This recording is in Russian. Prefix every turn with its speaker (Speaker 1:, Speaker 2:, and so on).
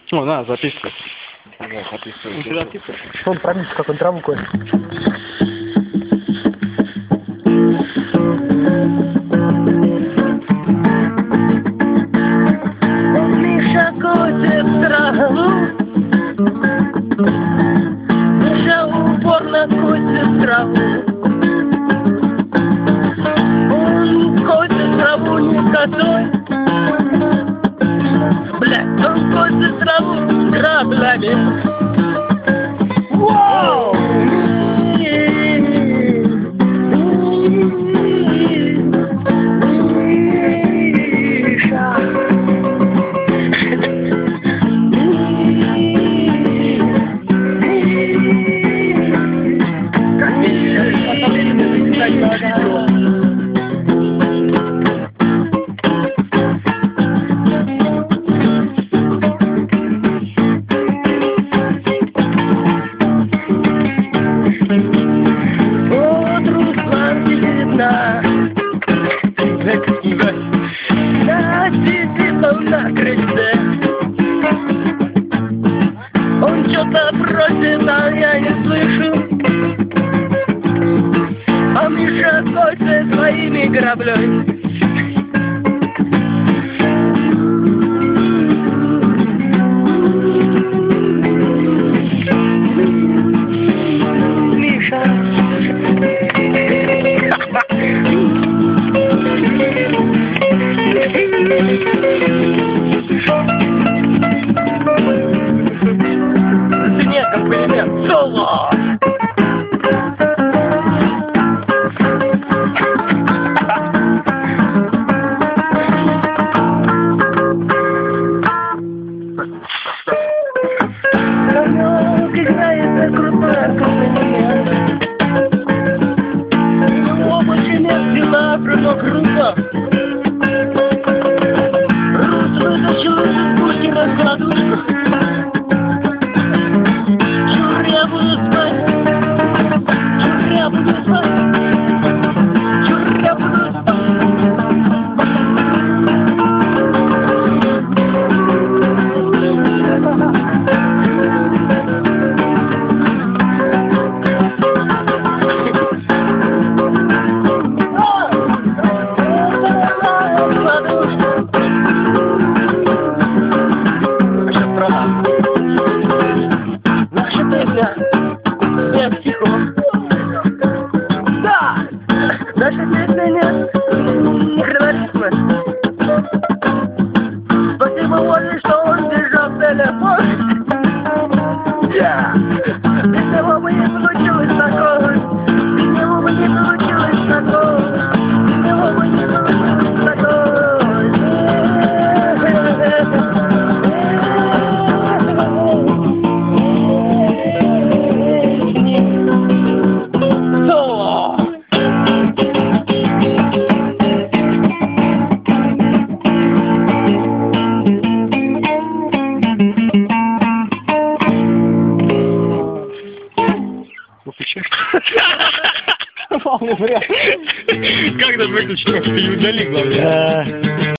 Speaker 1: О, на, записывай.
Speaker 2: Да, записывай.
Speaker 1: Ты записывай.
Speaker 3: Он промить, как он траву косит.
Speaker 4: Миша косит траву, Миша упорно косит траву. Он косит траву не косой, блядь, он косит траву граблями. Вау! На крыльце он что-то просит, а я не слышу. А Миша косит своими граблями. Нет, как пулемет. Соло! Играет крутая пулемет. Оба чинят дела, прыгал круто. Рус вытащил из бустера кладушку. Я буду спать, я буду спать, я буду спать. Я психолог. Да! Наша песня не хренаризма. Спасибо Оле, что он держал телефон. Да! Без него бы не получилось такого. Без него бы не получилось такого. Без него бы не получилось такого.
Speaker 1: Полный вряд. Как надо выключить, как ты не удали, главное.